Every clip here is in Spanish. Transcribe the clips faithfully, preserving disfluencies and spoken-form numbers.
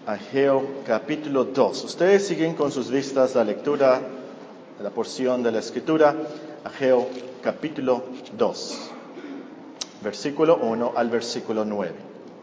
Ageo capítulo dos. Ustedes siguen con sus vistas la lectura de la porción de la Escritura. Ageo capítulo dos, versículo uno al versículo nueve.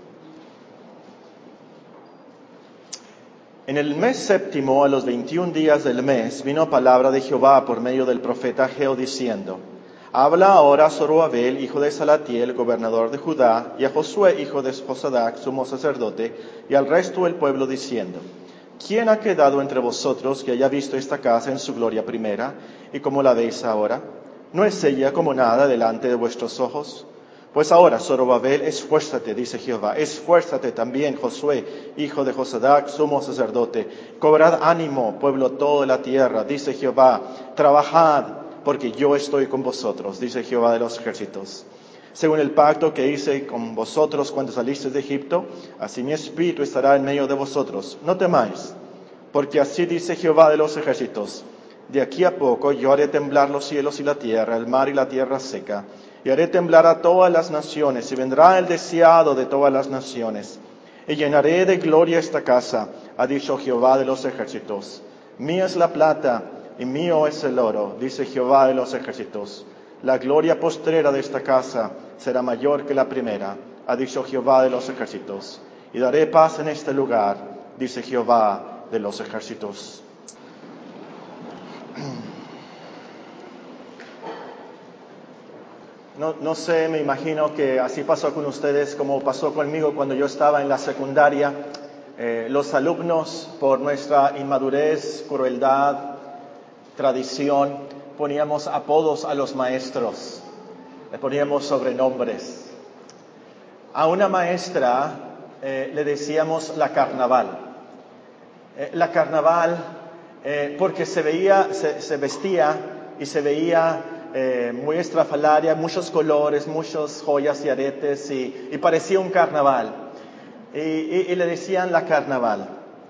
En el mes séptimo, a los veintiún días del mes, vino palabra de Jehová por medio del profeta Ageo diciendo: Habla ahora a Zorobabel, hijo de Salatiel, gobernador de Judá, y a Josué, hijo de Josadac, sumo sacerdote, y al resto del pueblo, diciendo: ¿Quién ha quedado entre vosotros que haya visto esta casa en su gloria primera, y cómo la veis ahora? ¿No es ella como nada delante de vuestros ojos? Pues ahora, Zorobabel, esfuérzate, dice Jehová, esfuérzate también, Josué, hijo de Josadac, sumo sacerdote. Cobrad ánimo, pueblo todo de la tierra, dice Jehová, trabajad, porque yo estoy con vosotros, dice Jehová de los ejércitos. Según el pacto que hice con vosotros cuando salisteis de Egipto, así mi espíritu estará en medio de vosotros. No temáis, porque así dice Jehová de los ejércitos: de aquí a poco yo haré temblar los cielos y la tierra, el mar y la tierra seca, y haré temblar a todas las naciones, y vendrá el deseado de todas las naciones, y llenaré de gloria esta casa, ha dicho Jehová de los ejércitos. Mía es la plata, y mío es el oro, dice Jehová de los ejércitos. La gloria postrera de esta casa será mayor que la primera, ha dicho Jehová de los ejércitos. Y daré paz en este lugar, dice Jehová de los ejércitos. No, no sé, me imagino que así pasó con ustedes como pasó conmigo cuando yo estaba en la secundaria. Eh, los alumnos, por nuestra inmadurez, crueldad, tradición, poníamos apodos a los maestros, le poníamos sobrenombres. A una maestra eh, le decíamos la Carnaval. Eh, la Carnaval eh, porque se veía, se, se vestía y se veía eh, muy estrafalaria, muchos colores, muchas joyas y aretes, y, y parecía un carnaval. Y, y, y le decían la Carnaval.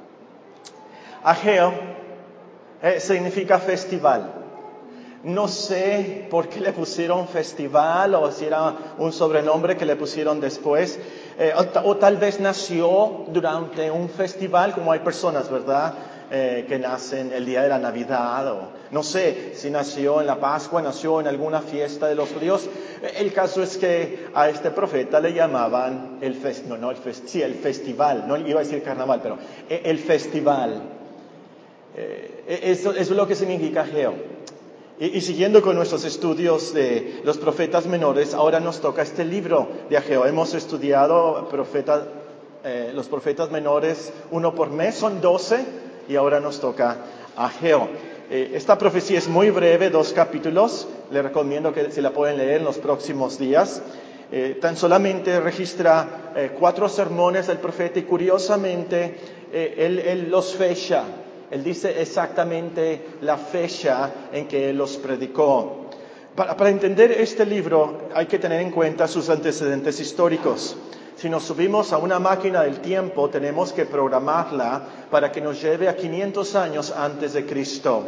Ageo eh, significa festival. No sé por qué le pusieron festival, o si era un sobrenombre que le pusieron después, eh, o, o tal vez nació durante un festival, como hay personas, ¿verdad?, eh, que nacen el día de la Navidad, o no sé si nació en la Pascua, nació en alguna fiesta de los judíos. El caso es que a este profeta le llamaban el fest, no, no el fest, sí, el festival, no iba a decir carnaval, pero el festival. Eh, eso, eso es lo que significa Ageo. Y, y siguiendo con nuestros estudios de los profetas menores, ahora nos toca este libro de Ageo. Hemos estudiado profeta, eh, los profetas menores uno por mes, son doce, y ahora nos toca Ageo. Eh, esta profecía es muy breve, dos capítulos. Le recomiendo que se la pueden leer en los próximos días. Eh, tan solamente registra eh, cuatro sermones del profeta, y curiosamente eh, él, él los fecha. Él dice exactamente la fecha en que él los predicó. Para, para entender este libro hay que tener en cuenta sus antecedentes históricos. Si nos subimos a una máquina del tiempo, tenemos que programarla para que nos lleve a quinientos años antes de Cristo.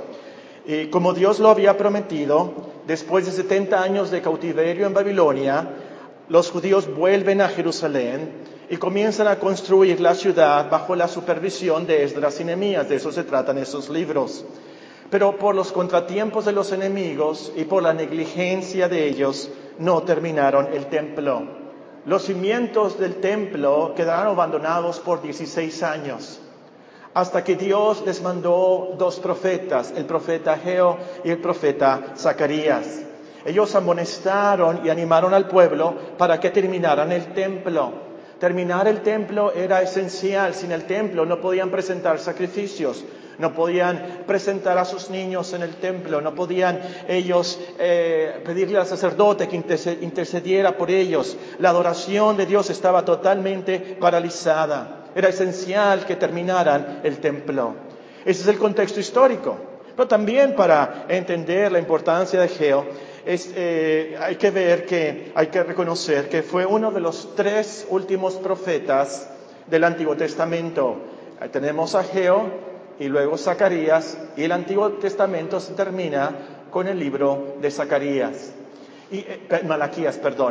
Y como Dios lo había prometido, después de setenta años de cautiverio en Babilonia, los judíos vuelven a Jerusalén y comienzan a construir la ciudad bajo la supervisión de Esdras y Nehemías. De eso se tratan esos libros. Pero por los contratiempos de los enemigos y por la negligencia de ellos, no terminaron el templo. Los cimientos del templo quedaron abandonados por dieciséis años, hasta que Dios les mandó dos profetas, el profeta Ageo y el profeta Zacarías. Ellos amonestaron y animaron al pueblo para que terminaran el templo. Terminar el templo era esencial. Sin el templo no podían presentar sacrificios, no podían presentar a sus niños en el templo, no podían ellos eh, pedirle al sacerdote que intercediera por ellos. La adoración de Dios estaba totalmente paralizada. Era esencial que terminaran el templo. Ese es el contexto histórico. Pero también, para entender la importancia de Ageo, es, eh, hay que ver que, hay que reconocer que fue uno de los tres últimos profetas del Antiguo Testamento. Ahí tenemos a Ageo, y luego Zacarías, y el Antiguo Testamento se termina con el libro de Zacarías, y, eh, Malaquías, perdón.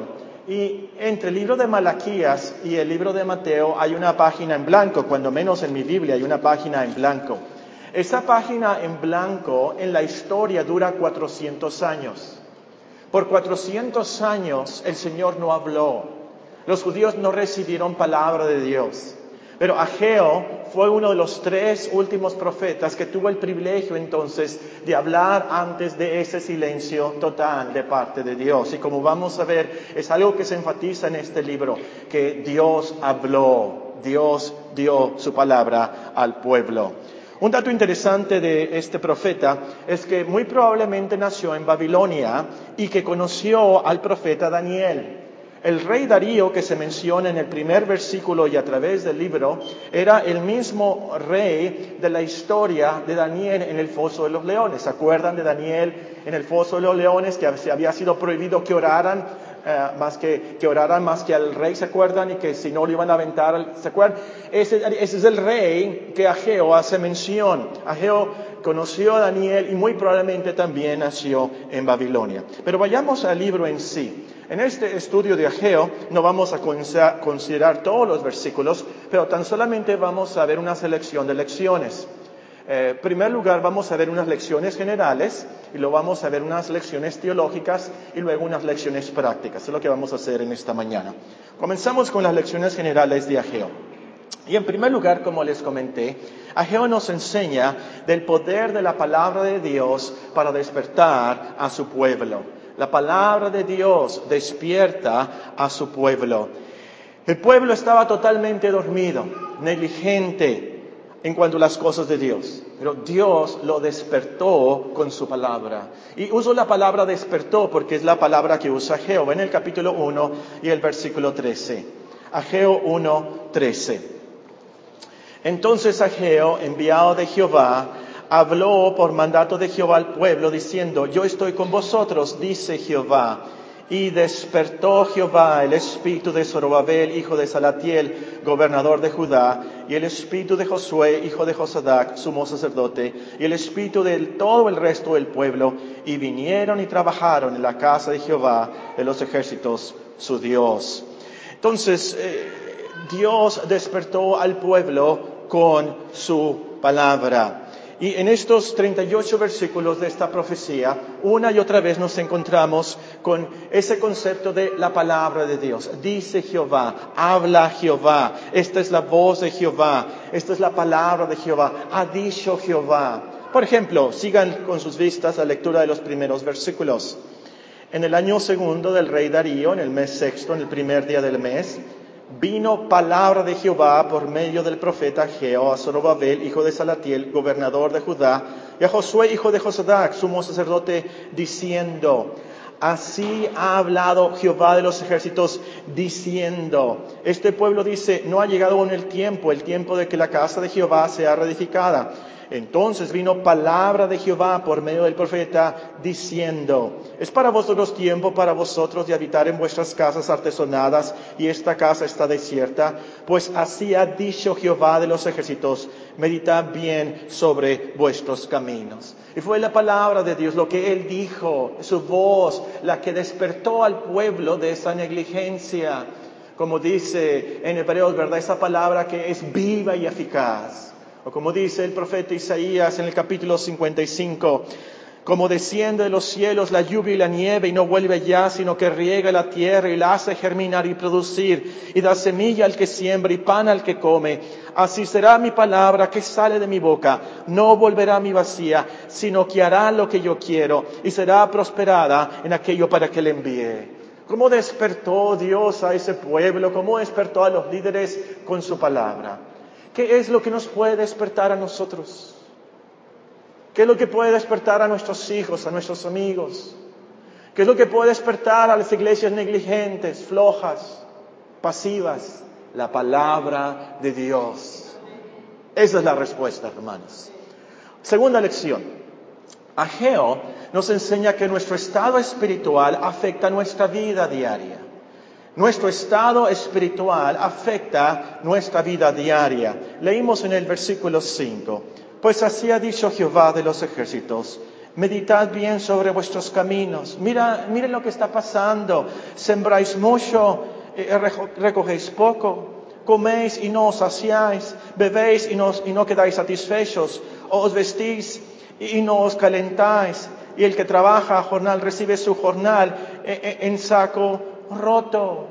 Y entre el libro de Malaquías y el libro de Mateo hay una página en blanco, cuando menos en mi Biblia hay una página en blanco. Esa página en blanco en la historia dura cuatrocientos años. Por cuatrocientos años el Señor no habló. Los judíos no recibieron palabra de Dios. Pero Ageo fue uno de los tres últimos profetas que tuvo el privilegio entonces de hablar antes de ese silencio total de parte de Dios. Y como vamos a ver, es algo que se enfatiza en este libro, que Dios habló, Dios dio su palabra al pueblo. Un dato interesante de este profeta es que muy probablemente nació en Babilonia y que conoció al profeta Daniel. El rey Darío, que se menciona en el primer versículo y a través del libro, era el mismo rey de la historia de Daniel en el foso de los leones. ¿Se acuerdan de Daniel en el foso de los leones, que se había sido prohibido que oraran, eh, más que, que oraran más que al rey? ¿Se acuerdan? Y que si no lo iban a aventar, ¿se acuerdan? Ese, ese es el rey que Ageo hace mención. Ageo conoció a Daniel y muy probablemente también nació en Babilonia. Pero vayamos al libro en sí. En este estudio de Ageo no vamos a considerar todos los versículos, pero tan solamente vamos a ver una selección de lecciones. Eh, en primer lugar vamos a ver unas lecciones generales y luego vamos a ver unas lecciones teológicas y luego unas lecciones prácticas. Es lo que vamos a hacer en esta mañana. Comenzamos con las lecciones generales de Ageo. Y en primer lugar, como les comenté, Ageo nos enseña del poder de la palabra de Dios para despertar a su pueblo. La palabra de Dios despierta a su pueblo. El pueblo estaba totalmente dormido, negligente en cuanto a las cosas de Dios. Pero Dios lo despertó con su palabra. Y uso la palabra despertó porque es la palabra que usa Ageo en el capítulo uno y el versículo trece. Ageo uno, trece. Entonces Ageo, enviado de Jehová, habló por mandato de Jehová al pueblo, diciendo: yo estoy con vosotros, dice Jehová. Y despertó Jehová el espíritu de Zorobabel, hijo de Salatiel, gobernador de Judá, y el espíritu de Josué, hijo de Josadac, sumo sacerdote, y el espíritu de todo el resto del pueblo, y vinieron y trabajaron en la casa de Jehová de los ejércitos, su Dios. Entonces, eh, Dios despertó al pueblo con su palabra. Y en estos treinta y ocho versículos de esta profecía, una y otra vez nos encontramos con ese concepto de la palabra de Dios. Dice Jehová, habla Jehová, esta es la voz de Jehová, esta es la palabra de Jehová, ha dicho Jehová. Por ejemplo, sigan con sus vistas la lectura de los primeros versículos. En el año segundo del rey Darío, en el mes sexto, en el primer día del mes, vino palabra de Jehová por medio del profeta Ageo a Zorobabel, hijo de Salatiel, gobernador de Judá, y a Josué, hijo de Josadac, sumo sacerdote, diciendo: así ha hablado Jehová de los ejércitos, diciendo. Este pueblo dice: no ha llegado aún el tiempo, el tiempo de que la casa de Jehová sea reedificada. Entonces vino palabra de Jehová por medio del profeta, diciendo: es para vosotros tiempo para vosotros de habitar en vuestras casas artesonadas, y esta casa está desierta. Pues así ha dicho Jehová de los ejércitos: meditad bien sobre vuestros caminos. Y fue la palabra de Dios, lo que Él dijo, su voz, la que despertó al pueblo de esa negligencia. Como dice en Hebreos, ¿verdad? Esa palabra que es viva y eficaz. O como dice el profeta Isaías en el capítulo cincuenta y cinco, como desciende de los cielos la lluvia y la nieve y no vuelve allá, sino que riega la tierra y la hace germinar y producir, y da semilla al que siembra y pan al que come. Así será mi palabra que sale de mi boca, no volverá a mi vacía, sino que hará lo que yo quiero y será prosperada en aquello para que le envíe. ¿Cómo despertó Dios a ese pueblo? ¿Cómo despertó a los líderes con su palabra? ¿Qué es lo que nos puede despertar a nosotros? ¿Qué es lo que puede despertar a nuestros hijos, a nuestros amigos? ¿Qué es lo que puede despertar a las iglesias negligentes, flojas, pasivas? La palabra de Dios. Esa es la respuesta, hermanos. Segunda lección. Ageo nos enseña que nuestro estado espiritual afecta nuestra vida diaria. Nuestro estado espiritual afecta nuestra vida diaria. Leímos en el versículo cinco. Pues así ha dicho Jehová de los ejércitos: Meditad bien sobre vuestros caminos. Mira, miren lo que está pasando. Sembráis mucho, eh, recogéis poco. Coméis y no os saciáis. Bebéis y no, y no quedáis satisfechos. Os vestís y no os calentáis. Y el que trabaja a jornal recibe su jornal en saco roto.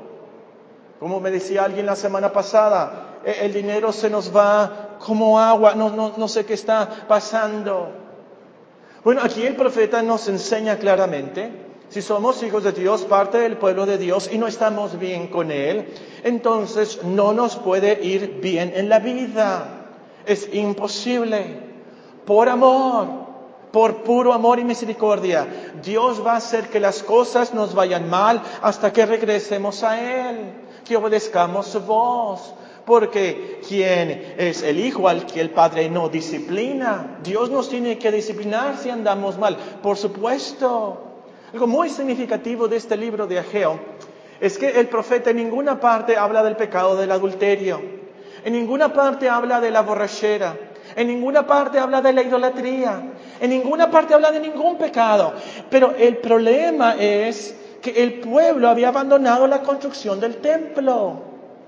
Como me decía alguien la semana pasada, el dinero se nos va como agua. No, no, no sé qué está pasando. Bueno, aquí el profeta nos enseña claramente, si somos hijos de Dios, parte del pueblo de Dios y no estamos bien con Él, entonces no nos puede ir bien en la vida. Es imposible. Por amor, por puro amor y misericordia, Dios va a hacer que las cosas nos vayan mal hasta que regresemos a Él, que obedezcamos su voz. Porque quien es el hijo al que el padre no disciplina, Dios nos tiene que disciplinar si andamos mal, por supuesto. Algo muy significativo de este libro de Ageo es que el profeta en ninguna parte habla del pecado del adulterio, en ninguna parte habla de la borrachera, en ninguna parte habla de la idolatría, en ninguna parte habla de ningún pecado. Pero el problema es que el pueblo había abandonado la construcción del templo.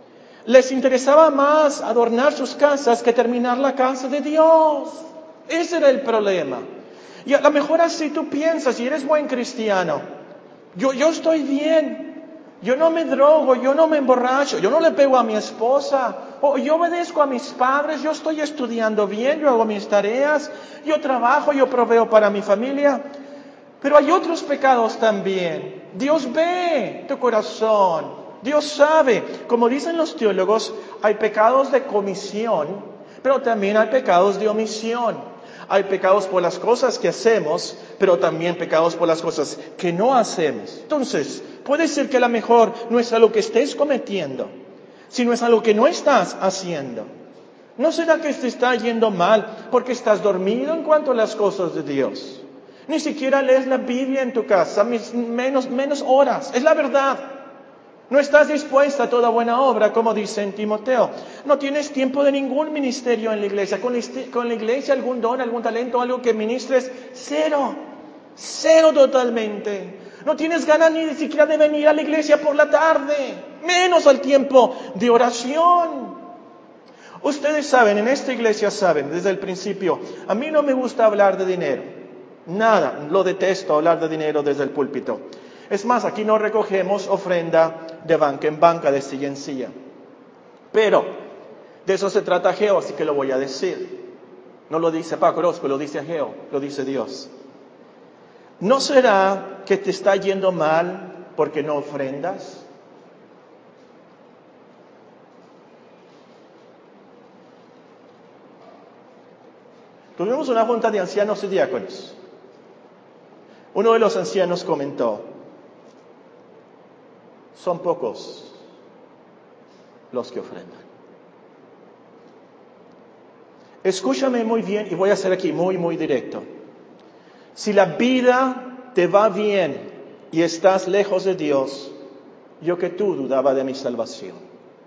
Les interesaba más adornar sus casas que terminar la casa de Dios. Ese era el problema. Y a lo mejor así tú piensas, y eres buen cristiano. Yo, yo estoy bien. Yo no me drogo, yo no me emborracho, yo no le pego a mi esposa. O yo obedezco a mis padres, yo estoy estudiando bien, yo hago mis tareas, yo trabajo, yo proveo para mi familia. Pero hay otros pecados también. Dios ve tu corazón. Dios sabe, como dicen los teólogos, hay pecados de comisión, pero también hay pecados de omisión. Hay pecados por las cosas que hacemos, pero también pecados por las cosas que no hacemos. Entonces, puede ser que a lo mejor no es algo que estés cometiendo, sino es algo que no estás haciendo. ¿No será que te está yendo mal porque estás dormido en cuanto a las cosas de Dios? Ni siquiera lees la Biblia en tu casa, menos, menos horas, es la verdad. No estás dispuesta a toda buena obra, como dice en Timoteo. No tienes tiempo de ningún ministerio en la iglesia. Con, con la iglesia algún don, algún talento, algo que ministres, cero. Cero totalmente. No tienes ganas ni siquiera de venir a la iglesia por la tarde. Menos al tiempo de oración. Ustedes saben, en esta iglesia saben, desde el principio, a mí no me gusta hablar de dinero. Nada, lo detesto hablar de dinero desde el púlpito. Es más, aquí no recogemos ofrenda de banca en banca, de silla en silla. Pero de eso se trata Ageo, así que lo voy a decir. No lo dice Paco Orozco, lo dice Ageo, lo dice Dios. ¿No será que te está yendo mal porque no ofrendas? Tuvimos una junta de ancianos y diáconos. Uno de los ancianos comentó: son pocos los que ofrendan. Escúchame muy bien y voy a ser aquí muy, muy directo. Si la vida te va bien y estás lejos de Dios, yo que tú dudaba de mi salvación.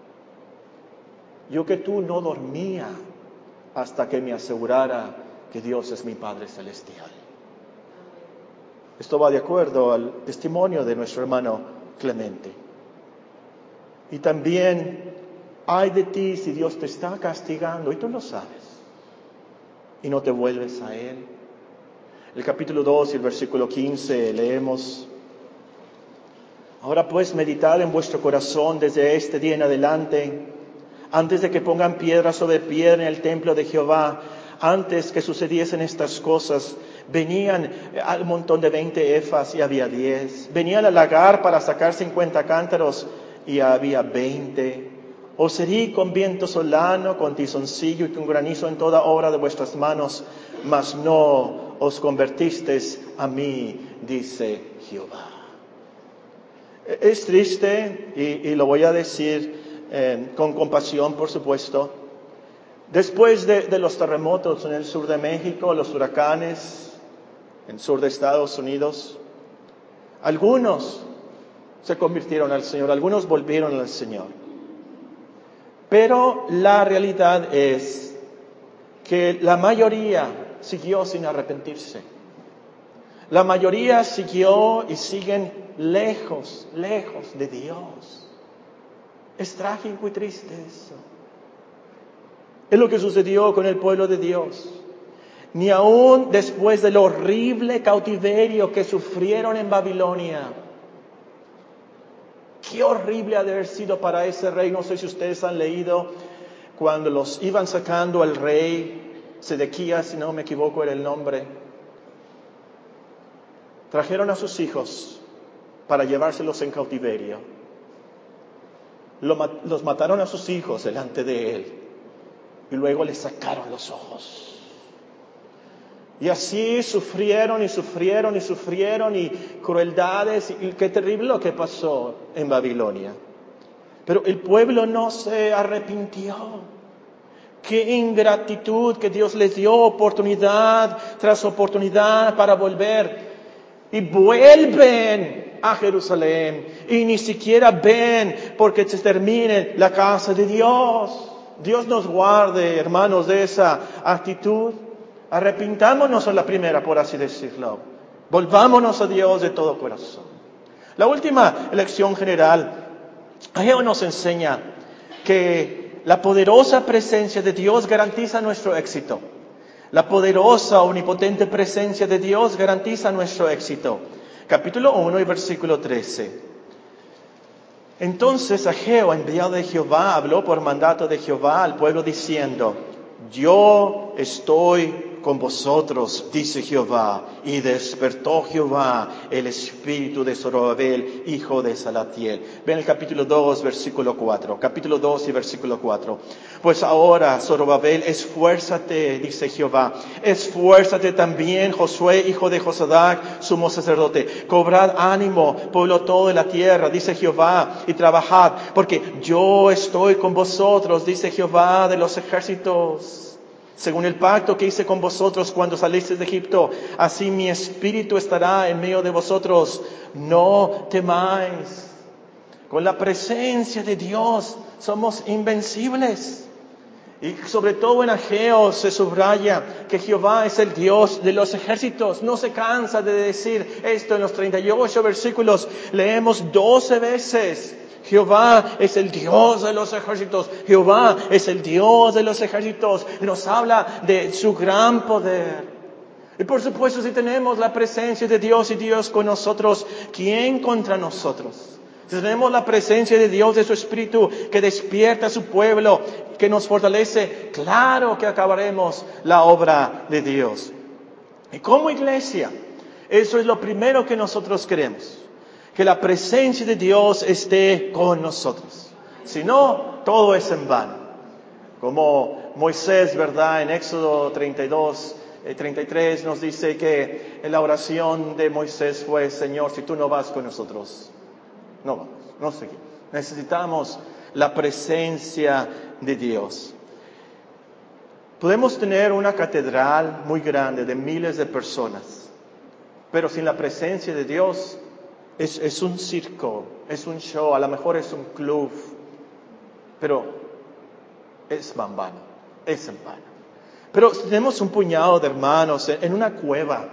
Yo que tú no dormía hasta que me asegurara que Dios es mi Padre Celestial. Esto va de acuerdo al testimonio de nuestro hermano Clemente. Y también, ay de ti si Dios te está castigando y tú lo sabes y no te vuelves a Él. El capítulo dos y el versículo quince leemos: ahora pues meditad en vuestro corazón desde este día en adelante, antes de que pongan piedra sobre piedra en el templo de Jehová. Antes que sucediesen estas cosas, venían al montón de veinte efas y había diez. Venían al lagar para sacar cincuenta cántaros y había veinte. Os herí con viento solano, con tizoncillo y con granizo en toda obra de vuestras manos, mas no os convertisteis a mí, dice Jehová. Es triste, y, y lo voy a decir eh, con compasión, por supuesto. Después de, de los terremotos en el sur de México, los huracanes en el sur de Estados Unidos, algunos se convirtieron al Señor, algunos volvieron al Señor. Pero la realidad es que la mayoría siguió sin arrepentirse. La mayoría siguió y siguen lejos, lejos de Dios. Es trágico y triste eso. Es lo que sucedió con el pueblo de Dios. Ni aún después del horrible cautiverio que sufrieron en Babilonia. Qué horrible ha de haber sido para ese rey. No sé si ustedes han leído cuando los iban sacando al rey Sedequías, si no me equivoco era el nombre. Trajeron a sus hijos para llevárselos en cautiverio. Lo, los mataron a sus hijos delante de él. Y luego les sacaron los ojos. Y así sufrieron y sufrieron y sufrieron y crueldades. Y qué terrible lo que pasó en Babilonia. Pero el pueblo no se arrepintió. Qué ingratitud que Dios les dio oportunidad tras oportunidad para volver. Y vuelven a Jerusalén. Y ni siquiera ven porque se termine la casa de Dios. Dios nos guarde, hermanos, de esa actitud. Arrepintámonos a la primera, por así decirlo. Volvámonos a Dios de todo corazón. La última lección general, Ageo nos enseña que la poderosa presencia de Dios garantiza nuestro éxito. La poderosa, omnipotente presencia de Dios garantiza nuestro éxito. Capítulo uno y versículo trece. Entonces Ageo, enviado de Jehová, habló por mandato de Jehová al pueblo diciendo: yo estoy con vosotros, dice Jehová. Y despertó Jehová el espíritu de Zorobabel, hijo de Salatiel. Ven el capítulo dos, versículo cuatro. Capítulo dos y versículo cuatro. Pues ahora, Zorobabel, esfuérzate, dice Jehová. Esfuérzate también, Josué, hijo de Josadac, sumo sacerdote. Cobrad ánimo, pueblo todo de la tierra, dice Jehová, y trabajad, porque yo estoy con vosotros, dice Jehová de los ejércitos. Según el pacto que hice con vosotros cuando salisteis de Egipto, así mi espíritu estará en medio de vosotros. No temáis. Con la presencia de Dios somos invencibles. Y sobre todo en Ageo se subraya que Jehová es el Dios de los ejércitos. No se cansa de decir esto en los treinta y ocho versículos. Leemos doce veces. Jehová es el Dios de los ejércitos. Jehová es el Dios de los ejércitos. Nos habla de su gran poder. Y por supuesto, si tenemos la presencia de Dios y Dios con nosotros, ¿quién contra nosotros? Si tenemos la presencia de Dios, de su Espíritu, que despierta a su pueblo, que nos fortalece, claro que acabaremos la obra de Dios. Y como iglesia, eso es lo primero que nosotros queremos. Que la presencia de Dios esté con nosotros. Si no, todo es en vano. Como Moisés, ¿verdad? En Éxodo treinta y dos, treinta y tres nos dice que la oración de Moisés fue: Señor, si tú no vas con nosotros, no vamos, no seguimos. Necesitamos la presencia de Dios. Podemos tener una catedral muy grande de miles de personas, pero sin la presencia de Dios es, es un circo, es un show, a lo mejor es un club, pero es en vano, es en vano. Pero tenemos un puñado de hermanos en una cueva,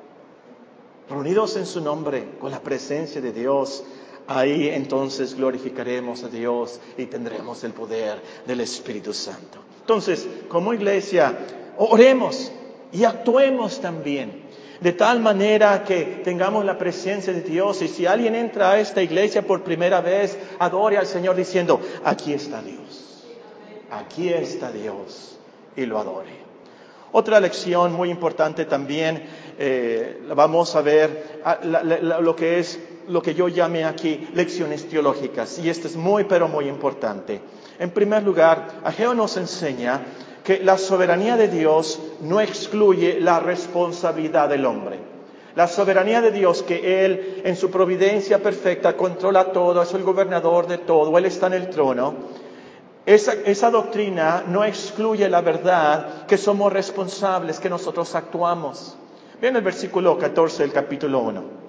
reunidos en su nombre, con la presencia de Dios. Ahí entonces glorificaremos a Dios y tendremos el poder del Espíritu Santo. Entonces, como iglesia, oremos y actuemos también, de tal manera que tengamos la presencia de Dios. Y si alguien entra a esta iglesia por primera vez, adore al Señor diciendo: aquí está Dios, aquí está Dios, y lo adore. Otra lección muy importante también, eh, vamos a ver la, la, lo que es lo que yo llamé aquí lecciones teológicas, y esto es muy pero muy importante. En primer lugar, Ageo nos enseña que la soberanía de Dios no excluye la responsabilidad del hombre. La soberanía de Dios, que Él en su providencia perfecta controla todo, es el gobernador de todo, Él está en el trono. Esa, esa doctrina no excluye la verdad que somos responsables, que nosotros actuamos. Vean el versículo catorce del capítulo uno.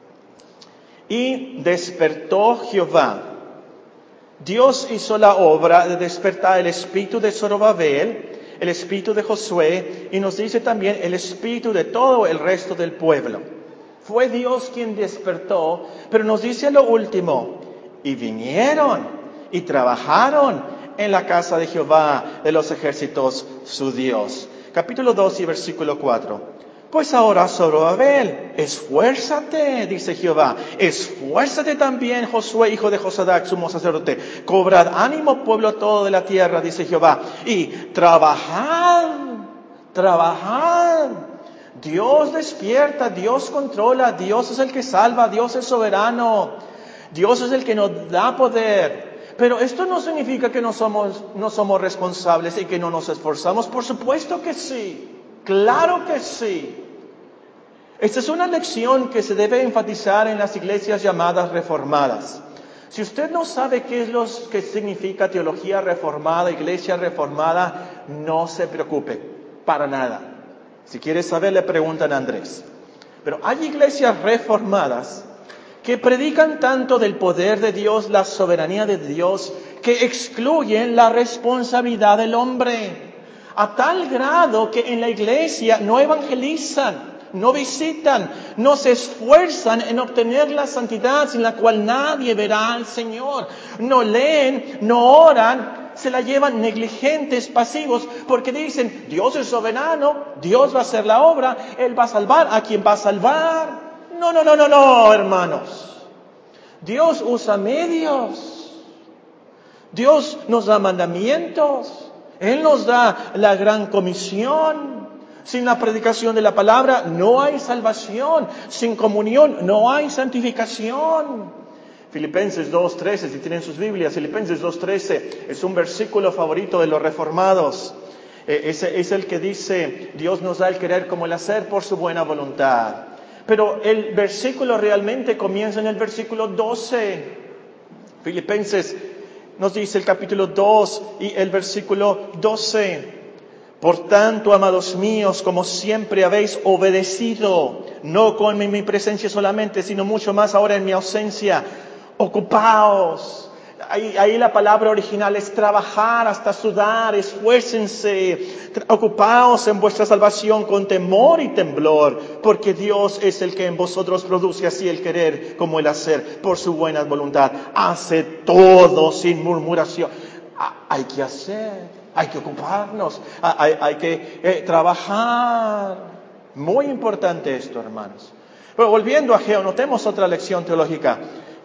Y despertó Jehová. Dios hizo la obra de despertar el espíritu de Zorobabel, el espíritu de Josué, y nos dice también el espíritu de todo el resto del pueblo. Fue Dios quien despertó, pero nos dice lo último, y vinieron y trabajaron en la casa de Jehová de los ejércitos, su Dios. Capítulo dos y versículo cuatro. Pues ahora, Zorobabel, esfuérzate, dice Jehová, esfuérzate también, Josué, hijo de Josadac, sumo sacerdote, cobrad ánimo, pueblo todo de la tierra, dice Jehová, y trabajad, trabajad. Dios despierta, Dios controla, Dios es el que salva, Dios es soberano, Dios es el que nos da poder. Pero esto no significa que no somos, no somos responsables y que no nos esforzamos. Por supuesto que sí, claro que sí. Esta es una lección que se debe enfatizar en las iglesias llamadas reformadas. Si usted no sabe qué es lo que significa teología reformada, iglesia reformada, no se preocupe, para nada. Si quiere saber, le preguntan a Andrés. Pero hay iglesias reformadas que predican tanto del poder de Dios, la soberanía de Dios, que excluyen la responsabilidad del hombre. A tal grado que en la iglesia no evangelizan, no visitan, no se esfuerzan en obtener la santidad sin la cual nadie verá al Señor. No leen, no oran, se la llevan negligentes, pasivos, porque dicen, Dios es soberano, Dios va a hacer la obra, Él va a salvar a quien va a salvar. No, no, no, no, no, hermanos. Dios usa medios. Dios nos da mandamientos. Él nos da la gran comisión. Sin la predicación de la palabra no hay salvación. Sin comunión no hay santificación. Filipenses dos trece, si tienen sus Biblias, Filipenses dos trece es un versículo favorito de los reformados. Eh, es, es el que dice, Dios nos da el querer como el hacer por su buena voluntad. Pero el versículo realmente comienza en el versículo doce. Filipenses nos dice el capítulo dos y el versículo doce. Por tanto, amados míos, como siempre habéis obedecido, no con mi, mi presencia solamente, sino mucho más ahora en mi ausencia, ocupaos. Ahí, ahí la palabra original es trabajar hasta sudar, esfuércense, tra- ocupaos en vuestra salvación con temor y temblor, porque Dios es el que en vosotros produce así el querer como el hacer, por su buena voluntad. Hace todo sin murmuración. Ah, hay que hacer, hay que ocuparnos, ah, hay, hay que eh, trabajar. Muy importante esto, hermanos. Pero volviendo a Geo, notemos otra lección teológica.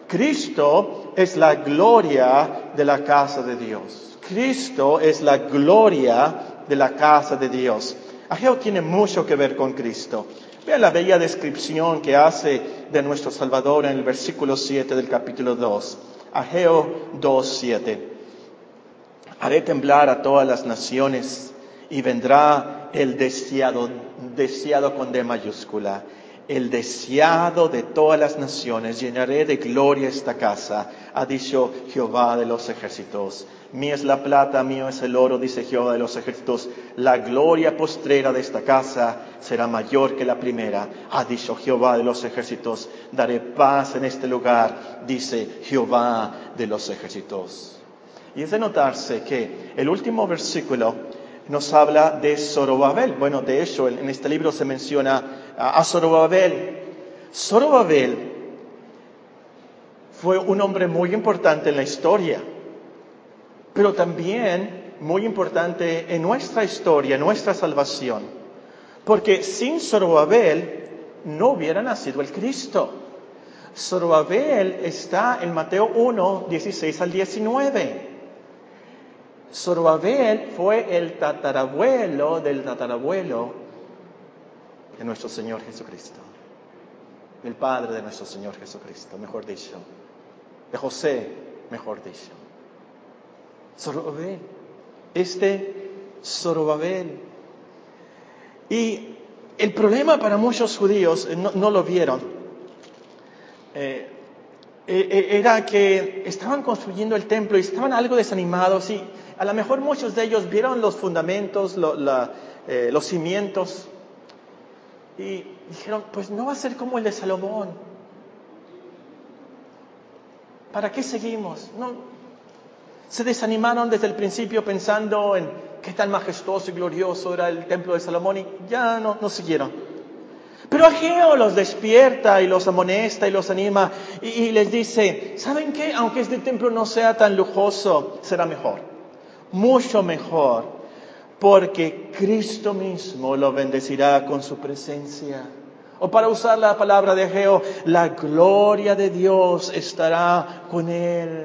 Cristo es la gloria de la casa de Dios. Cristo es la gloria de la casa de Dios. Ageo tiene mucho que ver con Cristo. Vean la bella descripción que hace de nuestro Salvador en el versículo siete del capítulo dos. Ageo dos siete. Haré temblar a todas las naciones y vendrá el deseado, deseado con D mayúscula. El deseado de todas las naciones, llenaré de gloria esta casa, ha dicho Jehová de los ejércitos. Mía es la plata, mío es el oro, dice Jehová de los ejércitos. La gloria postrera de esta casa será mayor que la primera, ha dicho Jehová de los ejércitos. Daré paz en este lugar, dice Jehová de los ejércitos. Y es de notarse que el último versículo nos habla de Zorobabel. Bueno, de hecho, en este libro se menciona a Zorobabel. Zorobabel fue un hombre muy importante en la historia, pero también muy importante en nuestra historia, en nuestra salvación. Porque sin Zorobabel no hubiera nacido el Cristo. Zorobabel está en Mateo uno, dieciséis al diecinueve. Zorobabel fue el tatarabuelo del tatarabuelo de nuestro Señor Jesucristo, del padre de nuestro Señor Jesucristo, mejor dicho, de José, mejor dicho. Zorobabel, este Zorobabel. Y el problema para muchos judíos, no, no lo vieron, eh, eh, era que estaban construyendo el templo y estaban algo desanimados y a lo mejor muchos de ellos vieron los fundamentos, lo, la, eh, los cimientos y dijeron, pues no va a ser como el de Salomón. ¿Para qué seguimos? No. Se desanimaron desde el principio pensando en qué tan majestuoso y glorioso era el templo de Salomón y ya no, no siguieron. Pero Ageo los despierta y los amonesta y los anima y, y les dice, ¿saben qué? Aunque este templo no sea tan lujoso, será mejor, mucho mejor, porque Cristo mismo lo bendecirá con su presencia. O para usar la palabra de Ageo, la gloria de Dios estará con él.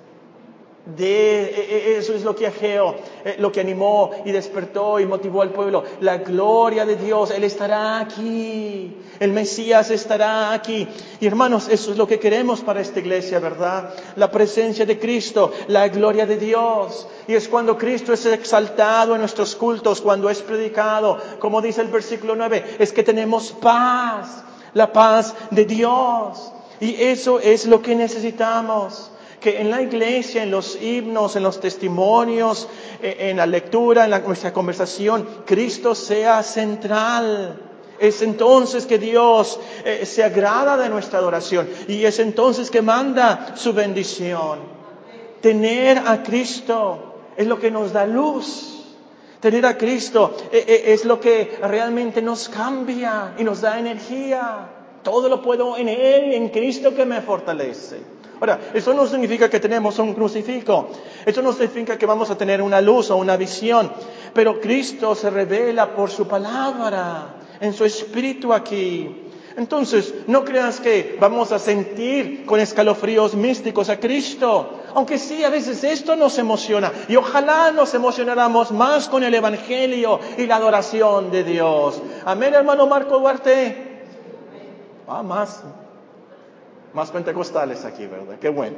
De, eso es lo que Ageo, lo que animó y despertó y motivó al pueblo. La gloria de Dios, Él estará aquí. El Mesías estará aquí. Y hermanos, eso es lo que queremos para esta iglesia, ¿verdad? La presencia de Cristo, la gloria de Dios. Y es cuando Cristo es exaltado en nuestros cultos, cuando es predicado, como dice el versículo nueve, es que tenemos paz, la paz de Dios. Y eso es lo que necesitamos. Que en la iglesia, en los himnos, en los testimonios, en la lectura, en la, nuestra conversación, Cristo sea central. Es entonces que Dios eh, se agrada de nuestra adoración y es entonces que manda su bendición. Tener a Cristo es lo que nos da luz. Tener a Cristo eh, eh, es lo que realmente nos cambia y nos da energía. Todo lo puedo en Él, en Cristo que me fortalece. Ahora, eso no significa que tenemos un crucifijo. Eso no significa que vamos a tener una luz o una visión. Pero Cristo se revela por su palabra, en su espíritu aquí. Entonces, no creas que vamos a sentir con escalofríos místicos a Cristo. Aunque sí, a veces esto nos emociona. Y ojalá nos emocionáramos más con el Evangelio y la adoración de Dios. Amén, hermano Marco Duarte. Ah, más. Más pentecostales aquí, ¿verdad? Qué bueno.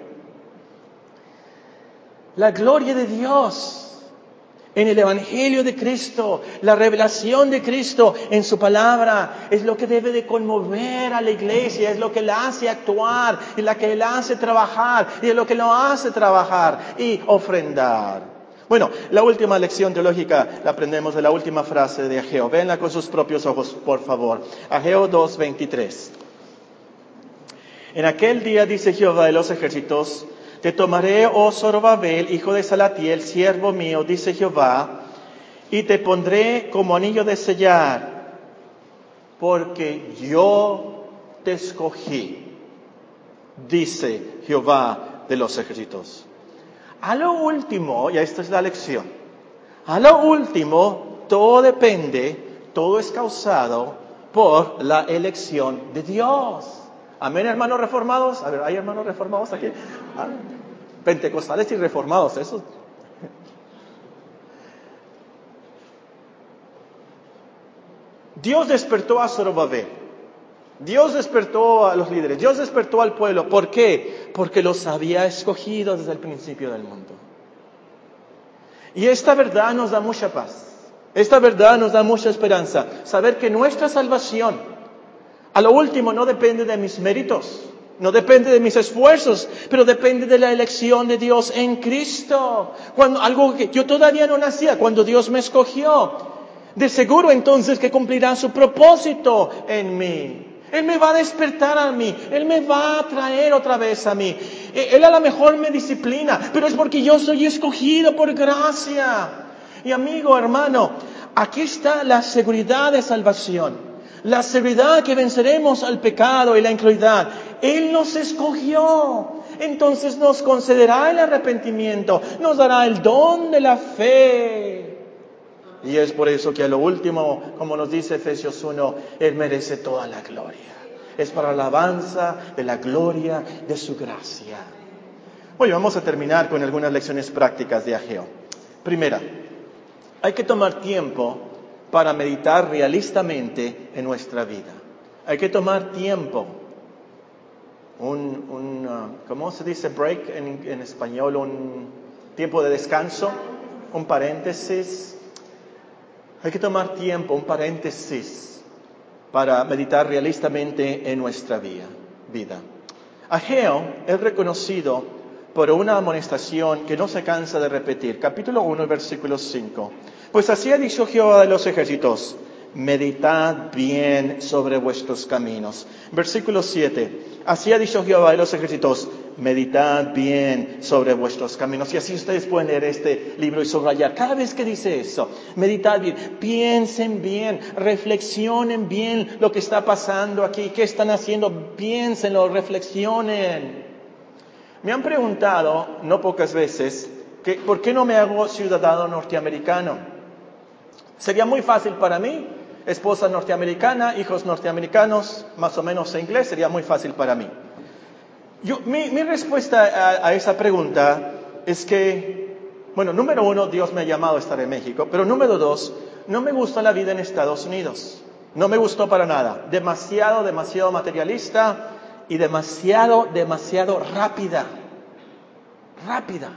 La gloria de Dios en el Evangelio de Cristo, la revelación de Cristo en su palabra, es lo que debe de conmover a la iglesia, es lo que la hace actuar, y la que la hace trabajar, y es lo que lo hace trabajar y ofrendar. Bueno, la última lección teológica la aprendemos de la última frase de Ageo. Véanla con sus propios ojos, por favor. Ageo dos veintitrés. En aquel día, dice Jehová de los ejércitos, te tomaré, oh Zorobabel, hijo de Salatiel, siervo mío, dice Jehová, y te pondré como anillo de sellar, porque yo te escogí, dice Jehová de los ejércitos. A lo último, y esta es la lección, a lo último, todo depende, todo es causado por la elección de Dios. Amén, hermanos reformados. A ver, ¿hay hermanos reformados aquí? Ah, pentecostales y reformados, eso. Dios despertó a Zorobabel. Dios despertó a los líderes. Dios despertó al pueblo. ¿Por qué? Porque los había escogido desde el principio del mundo. Y esta verdad nos da mucha paz. Esta verdad nos da mucha esperanza. Saber que nuestra salvación, a lo último, no depende de mis méritos, no depende de mis esfuerzos, pero depende de la elección de Dios en Cristo. Cuando algo que yo todavía no nacía, cuando Dios me escogió, de seguro entonces que cumplirá su propósito en mí. Él me va a despertar a mí, Él me va a traer otra vez a mí. Él a lo mejor me disciplina, pero es porque yo soy escogido por gracia. Y amigo, hermano, aquí está la seguridad de salvación. La seguridad que venceremos al pecado y la incredulidad. Él nos escogió. Entonces nos concederá el arrepentimiento. Nos dará el don de la fe. Y es por eso que a lo último, como nos dice Efesios uno, Él merece toda la gloria. Es para la alabanza de la gloria de su gracia. Hoy vamos a terminar con algunas lecciones prácticas de Ageo. Primera, hay que tomar tiempo para meditar realistamente en nuestra vida. Hay que tomar tiempo, un, un uh, ¿cómo se dice break en, en español? Un tiempo de descanso, un paréntesis. Hay que tomar tiempo, un paréntesis, para meditar realistamente en nuestra vida. vida. Ageo es reconocido por una amonestación que no se cansa de repetir. Capítulo uno, versículo cinco. Pues así ha dicho Jehová de los ejércitos, meditad bien sobre vuestros caminos. Versículo siete. Así ha dicho Jehová de los ejércitos, meditad bien sobre vuestros caminos. Y así ustedes pueden leer este libro y subrayar. Cada vez que dice eso, meditad bien, piensen bien, reflexionen bien lo que está pasando aquí, qué están haciendo, piénsenlo, reflexionen. Me han preguntado, no pocas veces, que, ¿por qué no me hago ciudadano norteamericano? Sería muy fácil para mí, esposa norteamericana, hijos norteamericanos, más o menos en inglés, sería muy fácil para mí. Yo, mi, mi respuesta a, a esa pregunta es que, bueno, número uno, Dios me ha llamado a estar en México, pero número dos, no me gusta la vida en Estados Unidos. No me gustó para nada. Demasiado, demasiado materialista y demasiado, demasiado rápida. Rápida.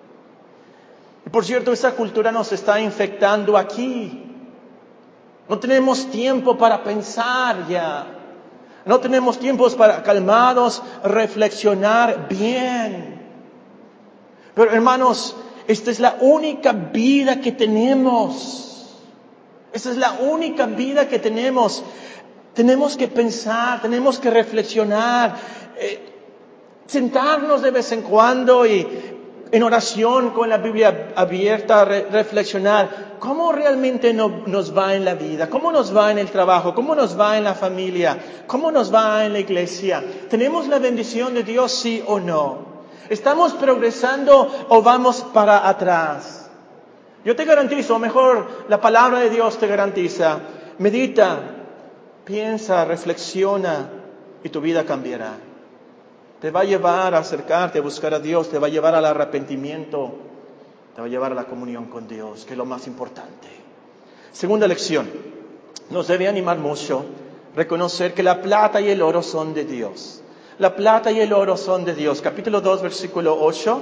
Y por cierto, esa cultura nos está infectando aquí. No tenemos tiempo para pensar ya. No tenemos tiempos para calmados, reflexionar bien. Pero hermanos, esta es la única vida que tenemos. Esta es la única vida que tenemos. Tenemos que pensar, tenemos que reflexionar, eh, sentarnos de vez en cuando y en oración con la Biblia abierta, re- reflexionar cómo realmente no, nos va en la vida, cómo nos va en el trabajo, cómo nos va en la familia, cómo nos va en la iglesia. ¿Tenemos la bendición de Dios, sí o no? ¿Estamos progresando o vamos para atrás? Yo te garantizo, o mejor la palabra de Dios te garantiza, medita, piensa, reflexiona y tu vida cambiará. Te va a llevar a acercarte, a buscar a Dios, te va a llevar al arrepentimiento, te va a llevar a la comunión con Dios, que es lo más importante. Segunda lección, nos debe animar mucho reconocer que la plata y el oro son de Dios. La plata y el oro son de Dios. Capítulo dos, versículo ocho.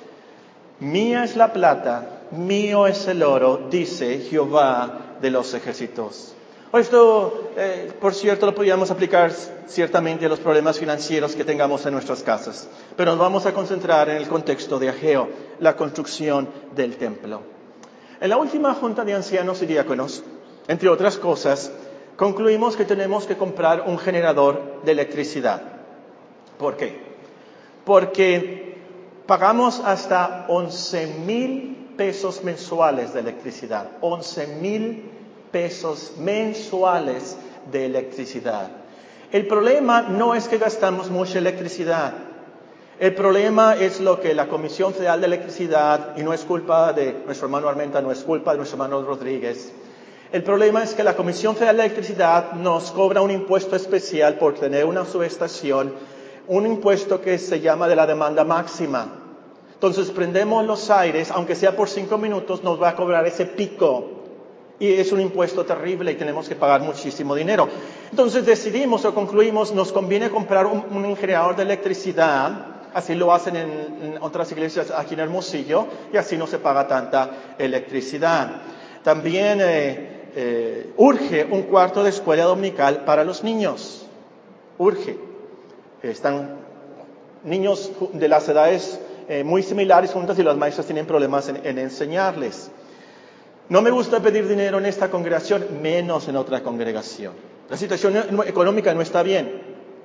Mía es la plata, mío es el oro, dice Jehová de los ejércitos. Esto, eh, por cierto, lo podríamos aplicar ciertamente a los problemas financieros que tengamos en nuestras casas. Pero nos vamos a concentrar en el contexto de Ageo, la construcción del templo. En la última junta de ancianos y diáconos, entre otras cosas, concluimos que tenemos que comprar un generador de electricidad. ¿Por qué? Porque pagamos hasta once mil pesos mensuales de electricidad. once mil pesos mensuales de electricidad. El problema no es que gastamos mucha electricidad. El problema es lo que la Comisión Federal de Electricidad, y no es culpa de nuestro hermano Armenta, no es culpa de nuestro hermano Rodríguez. El problema es que la Comisión Federal de Electricidad nos cobra un impuesto especial por tener una subestación, un impuesto que se llama de la demanda máxima. Entonces prendemos los aires, aunque sea por cinco minutos, nos va a cobrar ese pico. Y es un impuesto terrible y tenemos que pagar muchísimo dinero. Entonces decidimos o concluimos, nos conviene comprar un, un generador de electricidad. Así lo hacen en, en otras iglesias aquí en Hermosillo y así no se paga tanta electricidad. También eh, eh, urge un cuarto de escuela dominical para los niños. Urge. Están niños de las edades eh, muy similares juntas y las maestras tienen problemas en, en enseñarles. No me gusta pedir dinero en esta congregación, menos en otra congregación. La situación económica no está bien.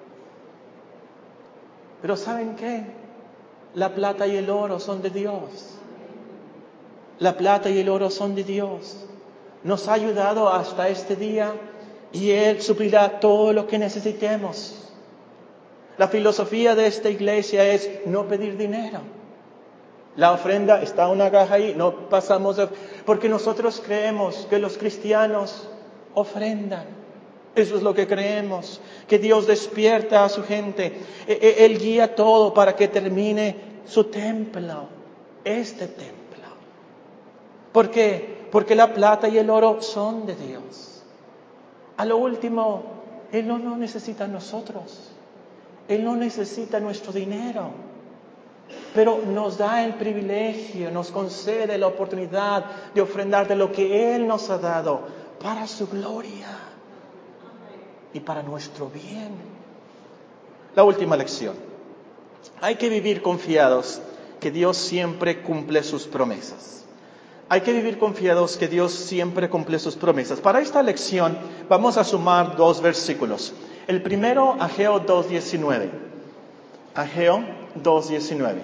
Pero ¿saben qué? La plata y el oro son de Dios. La plata y el oro son de Dios. Nos ha ayudado hasta este día y Él suplirá todo lo que necesitemos. La filosofía de esta iglesia es no pedir dinero. La ofrenda está una caja ahí, no pasamos de... Porque nosotros creemos que los cristianos ofrendan. Eso es lo que creemos, que Dios despierta a su gente. Él guía todo para que termine su templo, este templo. ¿Por qué? Porque la plata y el oro son de Dios. A lo último, Él no nos necesita a nosotros. Él no necesita nuestro dinero. Pero nos da el privilegio, nos concede la oportunidad de ofrendar de lo que Él nos ha dado para su gloria y para nuestro bien. La última lección. Hay que vivir confiados que Dios siempre cumple sus promesas. Hay que vivir confiados que Dios siempre cumple sus promesas. Para esta lección vamos a sumar dos versículos. El primero, Ageo dos diecinueve. Ageo dos diecinueve.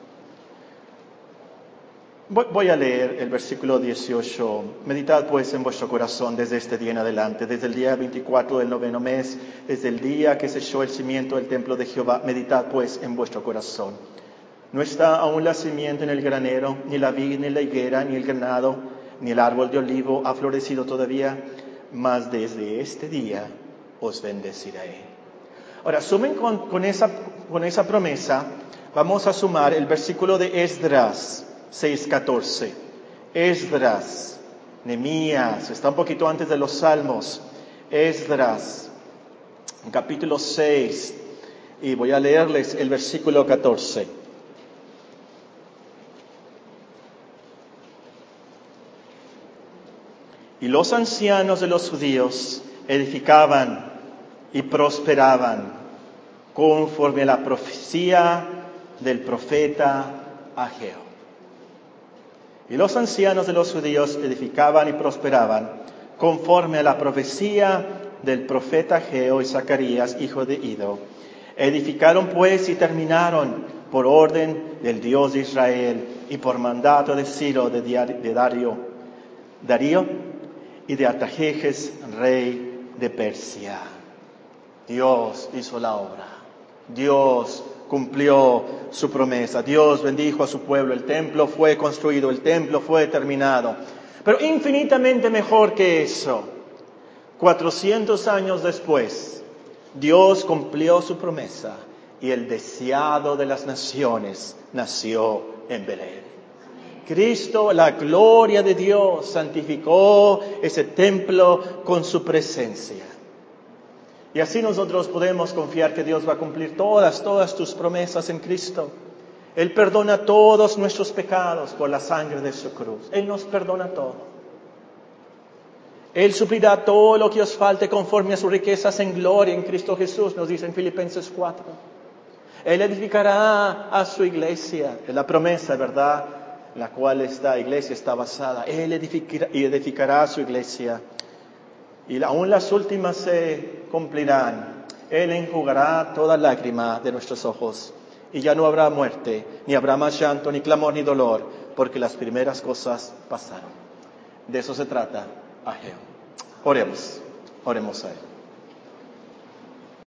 Voy a leer el versículo dieciocho. Meditad pues en vuestro corazón desde este día en adelante, desde el día veinticuatro del noveno mes, desde el día que se echó el cimiento del templo de Jehová. Meditad pues en vuestro corazón. No está aún la simiente en el granero, ni la vid, ni la higuera, ni el granado, ni el árbol de olivo ha florecido todavía, mas desde este día os bendeciré. Ahora, sumen con, con, esa, con esa promesa, vamos a sumar el versículo de Esdras seis catorce. Esdras, Nehemías, está un poquito antes de los Salmos. Esdras, capítulo seis, y voy a leerles el versículo catorce. Y los ancianos de los judíos edificaban y prosperaban conforme a la profecía del profeta Ageo. Y los ancianos de los judíos edificaban y prosperaban conforme a la profecía del profeta Ageo y Zacarías, hijo de Ido. Edificaron pues y terminaron por orden del Dios de Israel y por mandato de Ciro de Darío, Darío y de Artajerjes, rey de Persia. Dios hizo la obra. Dios cumplió su promesa. Dios bendijo a su pueblo. El templo fue construido, el templo fue terminado. Pero infinitamente mejor que eso, cuatrocientos años después, Dios cumplió su promesa y el deseado de las naciones nació en Belén. Cristo, la gloria de Dios, santificó ese templo con su presencia. Y así nosotros podemos confiar que Dios va a cumplir todas, todas tus promesas en Cristo. Él perdona todos nuestros pecados por la sangre de su cruz. Él nos perdona todo. Él suplirá todo lo que os falte conforme a sus riquezas en gloria en Cristo Jesús, nos dice en Filipenses cuatro. Él edificará a su iglesia, es la promesa, ¿verdad?, la cual esta iglesia está basada. Él edificará, y edificará a su iglesia. Y aún las últimas se cumplirán. Él enjugará toda lágrima de nuestros ojos. Y ya no habrá muerte, ni habrá más llanto, ni clamor, ni dolor, porque las primeras cosas pasaron. De eso se trata Ageo. Oremos, oremos a Él.